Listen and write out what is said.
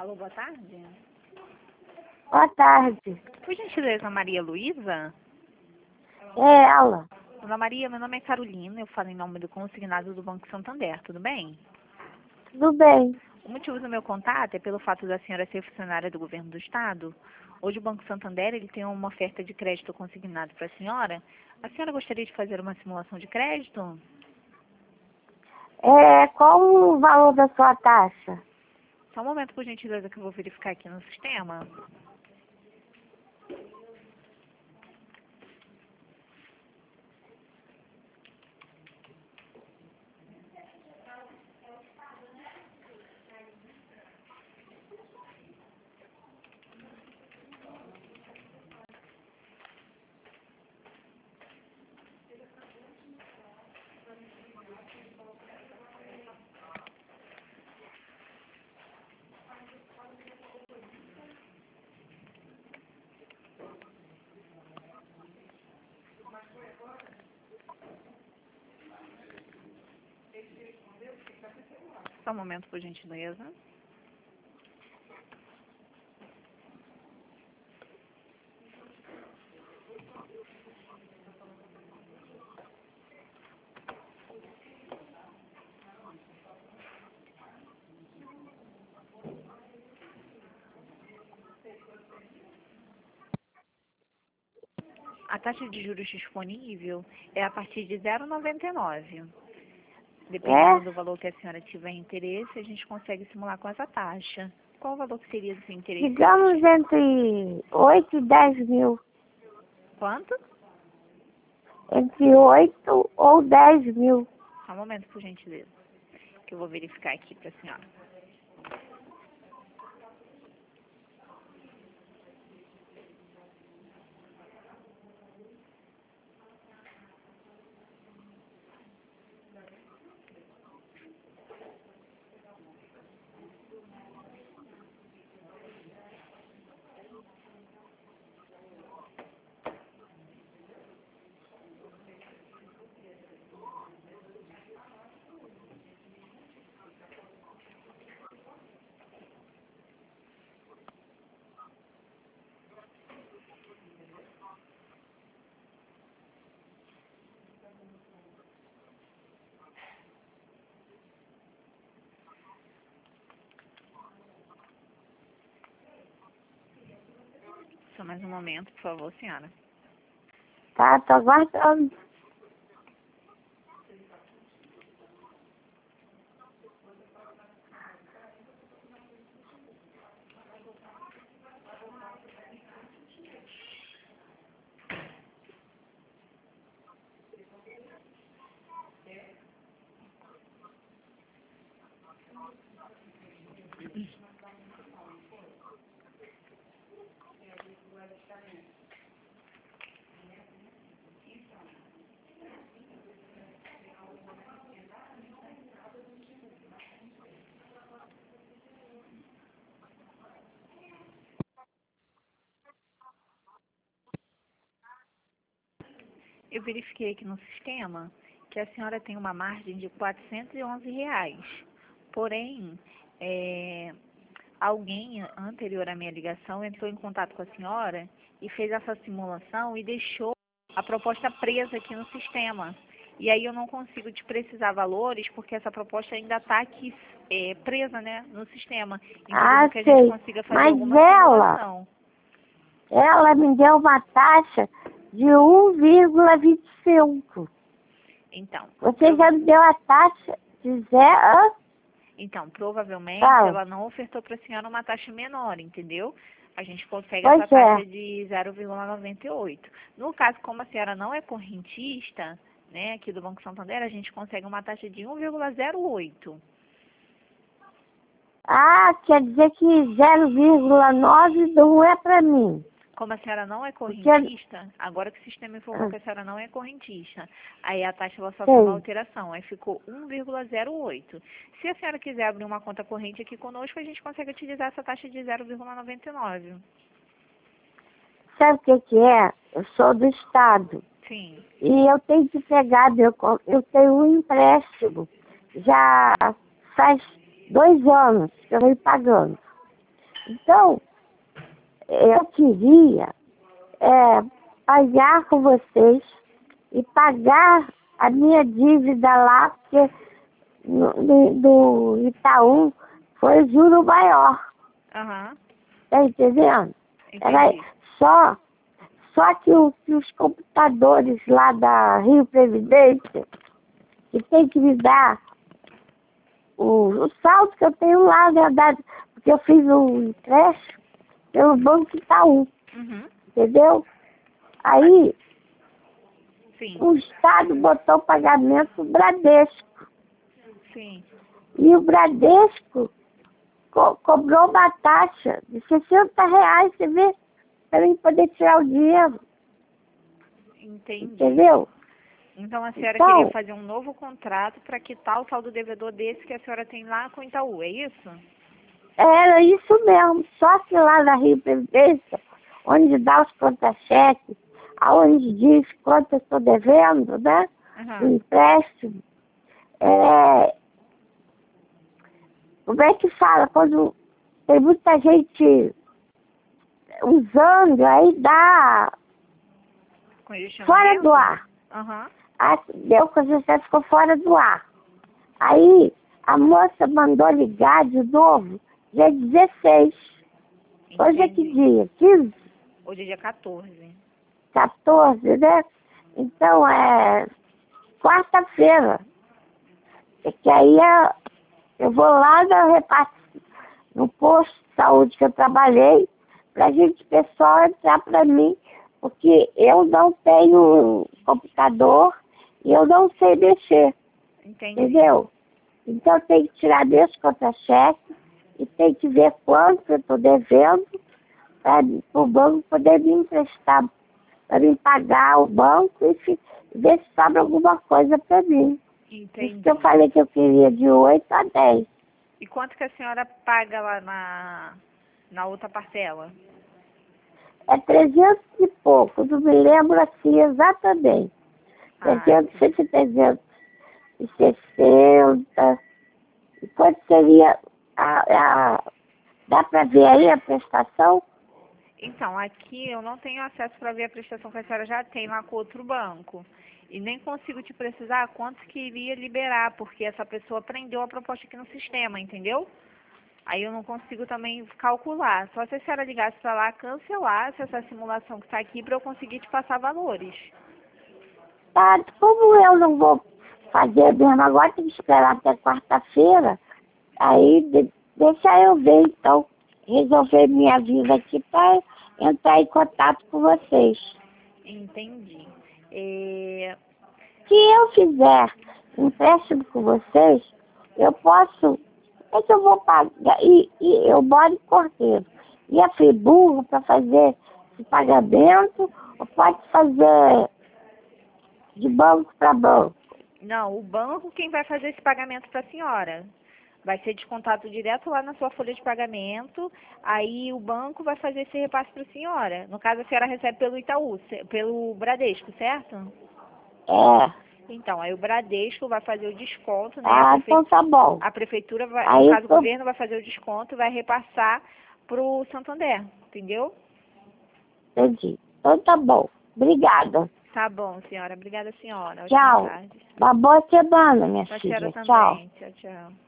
Alô, boa tarde. Boa tarde. Por gentileza, Maria Luísa? É ela. Dona Maria, meu nome é Carolina, eu falo em nome do consignado do Banco Santander, tudo bem? Tudo bem? O motivo do meu contato é pelo fato da senhora ser funcionária do governo do estado. Hoje o Banco Santander ele tem uma oferta de crédito consignado para a senhora. A senhora gostaria de fazer uma simulação de crédito? Qual o valor da sua taxa? Só um momento, por gentileza, que eu vou verificar aqui no sistema. Só um momento, por gentileza. A taxa de juros disponível é a partir de 0,99. Dependendo do valor que a senhora tiver interesse, a gente consegue simular com essa taxa. Qual o valor que seria do seu interesse? Digamos entre 8 e 10 mil. Quanto? Entre 8 ou 10 mil. Só um momento, por gentileza, que eu vou verificar aqui para a senhora. Só mais um momento, por favor, senhora. Tá, tô aguardando. Eu verifiquei aqui no sistema que a senhora tem uma margem de R$ 411. Porém, alguém anterior à minha ligação entrou em contato com a senhora e fez essa simulação e deixou a proposta presa aqui no sistema. E aí eu não consigo te precisar valores porque essa proposta ainda está aqui presa, né, no sistema. Impedindo que a gente consiga fazer Mas alguma simulação. Ela me deu uma taxa de 1,25. Então, Você já me deu a taxa de 0? Então, provavelmente ela não ofertou para a senhora uma taxa menor, entendeu? A gente consegue essa taxa de 0,98. No caso, como a senhora não é correntista, né, aqui do Banco Santander, a gente consegue uma taxa de 1,08. Ah, quer dizer que 0,9 não é para mim. Como a senhora não é correntista, agora que o sistema informou que a senhora não é correntista, aí a taxa ela sofre uma alteração, aí ficou 1,08. Se a senhora quiser abrir uma conta corrente aqui conosco, a gente consegue utilizar essa taxa de 0,99. Sabe o que é? Eu sou do Estado. Sim. E eu tenho que pegar, eu tenho um empréstimo. Já faz 2 anos que eu venho pagando. Então, eu queria pagar com vocês e pagar a minha dívida lá, porque do Itaú foi o juro maior. Aham. Tá entendendo? Era Entendi. só que os computadores lá da Rio Previdência, que tem que me dar o saldo que eu tenho lá, verdade, porque eu fiz um empréstimo pelo Banco Itaú, Uhum. entendeu? Aí Sim. o Estado botou o pagamento do Bradesco. Sim. E o Bradesco cobrou uma taxa de R$ 60, você vê, para mim poder tirar o dinheiro, Entendi. entendeu? Então a senhora Então, queria fazer um novo contrato para quitar o saldo devedor desse que a senhora tem lá com o Itaú, é isso? era isso mesmo, só que lá na Rio Previdência, onde dá os contra-cheques, aonde diz quanto eu estou devendo, né? O Aham. empréstimo. Como é que fala? Quando tem muita gente usando, aí dá fora do ar. Aham. Deu congestionamento, ficou fora do ar. Aí a moça mandou ligar de novo, dia 16. Hoje é que Entendi. dia? 15? Hoje é dia 14. 14, né? Então é quarta-feira. É que aí eu vou lá no posto de saúde que eu trabalhei, pra gente pessoal entrar pra mim, porque eu não tenho computador e eu não sei mexer, Entendi. entendeu? Então eu tenho que tirar desse contra-cheque e tem que ver quanto eu estou devendo para o banco poder me emprestar, para me pagar o banco e ver se sobra alguma coisa para mim. Isso que Entendi. eu falei que eu queria de 8 a 10. E quanto que a senhora paga lá na outra parcela? É 300 e pouco, não me lembro assim exatamente. Ah, 300 e 360. E quanto seria dá para ver aí a prestação? então, aqui eu não tenho acesso para ver a prestação que a senhora já tem lá com outro banco. E nem consigo te precisar quanto que iria liberar, porque essa pessoa prendeu a proposta aqui no sistema, entendeu? Aí eu não consigo também calcular. Só se a senhora ligasse para lá, cancelasse essa simulação que está aqui para eu conseguir te passar valores. Tá, como eu não vou fazer mesmo agora, tem que esperar até quarta-feira, aí deixa eu ver então, resolver minha vida aqui para entrar em contato com vocês. Entendi. Se eu fizer empréstimo com vocês, eu posso, é que eu vou pagar, e eu moro em Cordeiro, e a Friburgo para fazer esse pagamento, ou pode fazer de banco para banco? Não, o banco quem vai fazer esse pagamento para a senhora. Vai ser descontado direto lá na sua folha de pagamento, aí o banco vai fazer esse repasse para a senhora. No caso, a senhora recebe pelo Itaú, pelo Bradesco, certo? É. Então, aí o Bradesco vai fazer o desconto, né? Então tá bom. A prefeitura vai, no Aí caso o governo vai fazer o desconto e vai repassar para o Santander, entendeu? entendi. Então tá bom. Obrigada. Tá bom, senhora. Obrigada, senhora. Ótima Tchau. tarde. Uma boa semana, minha Pra filha. senhora Tchau. também. Tchau, tchau.